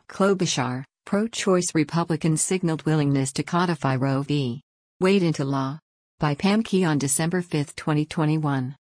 Klobuchar, pro-choice Republicans signaled willingness to codify Roe v. Wade into law. By Pam Key on December 5, 2021.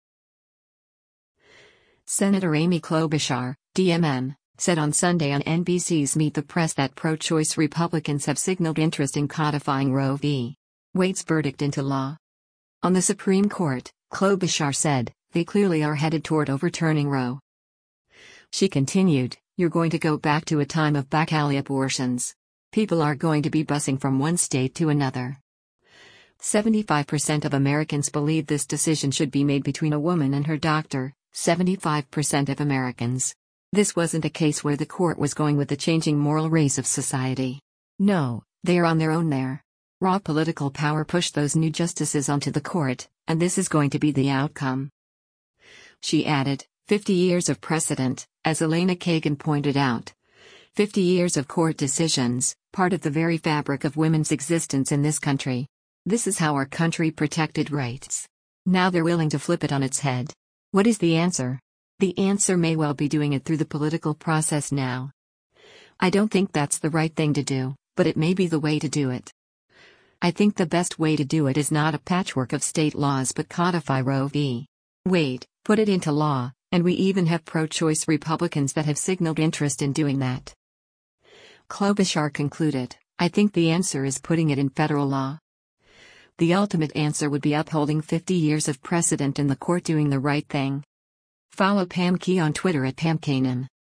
Senator Amy Klobuchar, DMN, said on Sunday on NBC's Meet the Press that pro-choice Republicans have signaled interest in codifying Roe v. Wade's verdict into law. On the Supreme Court, Klobuchar said, they clearly are headed toward overturning Roe. She continued, you're going to go back to a time of back-alley abortions. People are going to be busing from one state to another. 75% of Americans believe this decision should be made between a woman and her doctor, 75% of Americans. This wasn't a case where the court was going with the changing moral race of society. No, they are on their own there. Raw political power pushed those new justices onto the court, and this is going to be the outcome. She added, 50 years of precedent, as Elena Kagan pointed out. 50 years of court decisions, part of the very fabric of women's existence in this country. This is how our country protected rights. Now they're willing to flip it on its head. What is the answer? The answer may well be doing it through the political process now. I don't think that's the right thing to do, but it may be the way to do it. I think the best way to do it is not a patchwork of state laws but codify Roe v. Wade, put it into law, and we even have pro-choice Republicans that have signaled interest in doing that. Klobuchar concluded, I think the answer is putting it in federal law. The ultimate answer would be upholding 50 years of precedent in the court doing the right thing. Follow Pam Key on Twitter at PamKanan.